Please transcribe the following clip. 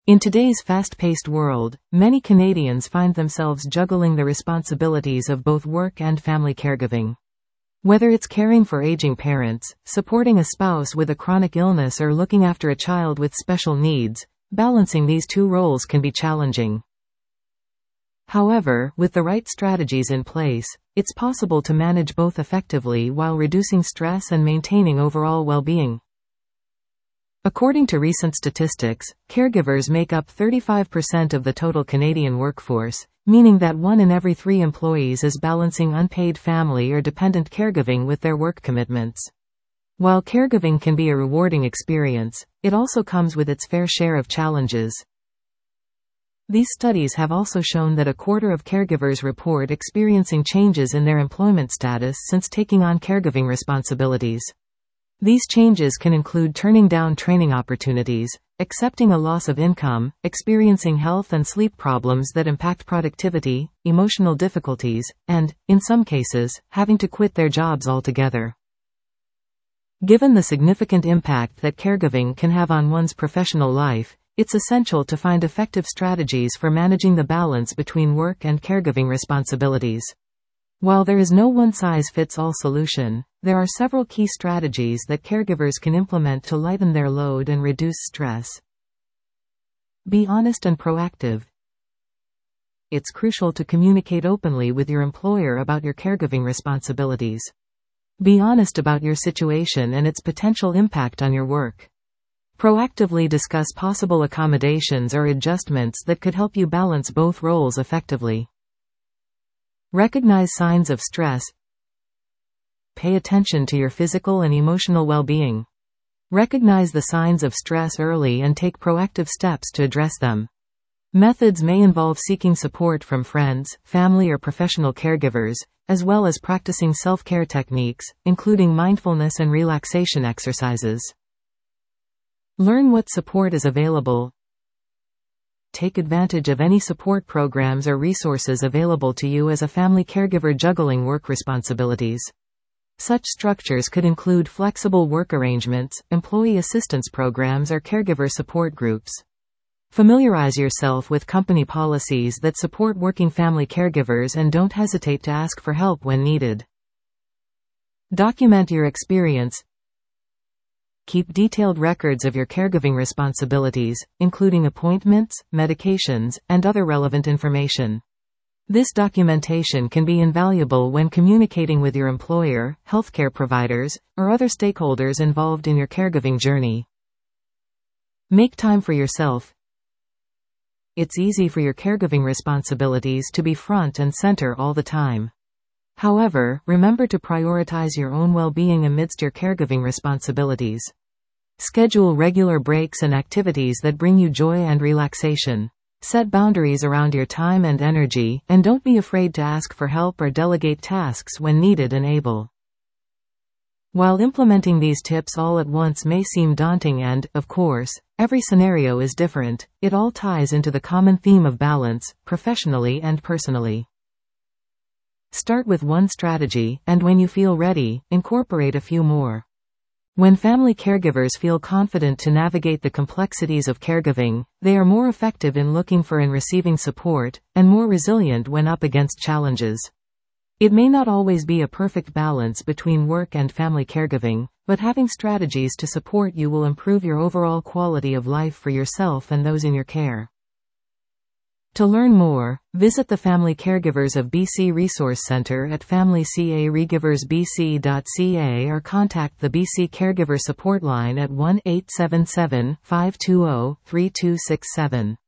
In today's fast-paced world, many Canadians find themselves juggling the responsibilities of both work and family caregiving. Whether it's caring for aging parents, supporting a spouse with a chronic illness, or looking after a child with special needs, balancing these two roles can be challenging. However, with the right strategies in place, it's possible to manage both effectively while reducing stress and maintaining overall well-being. According to recent statistics, caregivers make up 35% of the total Canadian workforce, meaning that 1 in every 3 employees is balancing unpaid family or dependent caregiving with their work commitments. While caregiving can be a rewarding experience, it also comes with its fair share of challenges. These studies have also shown that a quarter of caregivers report experiencing changes in their employment status since taking on caregiving responsibilities. These changes can include turning down training opportunities, accepting a loss of income, experiencing health and sleep problems that impact productivity, emotional difficulties, and, in some cases, having to quit their jobs altogether. Given the significant impact that caregiving can have on one's professional life, it's essential to find effective strategies for managing the balance between work and caregiving responsibilities. While there is no one-size-fits-all solution, there are several key strategies that caregivers can implement to lighten their load and reduce stress. Be honest and proactive. It's crucial to communicate openly with your employer about your caregiving responsibilities. Be honest about your situation and its potential impact on your work. Proactively discuss possible accommodations or adjustments that could help you balance both roles effectively. Recognize signs of stress. Pay attention to your physical and emotional well-being. Recognize the signs of stress early and take proactive steps to address them. Methods may involve seeking support from friends, family, or professional caregivers, as well as practicing self-care techniques, including mindfulness and relaxation exercises. Learn what support is available. Take advantage of any support programs or resources available to you as a family caregiver juggling work responsibilities. Such structures could include flexible work arrangements, employee assistance programs, or caregiver support groups. Familiarize yourself with company policies that support working family caregivers and don't hesitate to ask for help when needed. Document your experience. Keep detailed records of your caregiving responsibilities, including appointments, medications, and other relevant information. This documentation can be invaluable when communicating with your employer, healthcare providers, or other stakeholders involved in your caregiving journey. Make time for yourself. It's easy for your caregiving responsibilities to be front and center all the time. However, remember to prioritize your own well-being amidst your caregiving responsibilities. Schedule regular breaks and activities that bring you joy and relaxation. Set boundaries around your time and energy, and don't be afraid to ask for help or delegate tasks when needed and able. While implementing these tips all at once may seem daunting and, of course, every scenario is different, it all ties into the common theme of balance, professionally and personally. Start with one strategy, and when you feel ready, incorporate a few more. When family caregivers feel confident to navigate the complexities of caregiving, they are more effective in looking for and receiving support, and more resilient when up against challenges. It may not always be a perfect balance between work and family caregiving, but having strategies to support you will improve your overall quality of life for yourself and those in your care. To learn more, visit the Family Caregivers of BC Resource Centre at familycaregiversbc.ca or contact the BC Caregiver Support Line at 1-877-520-3267.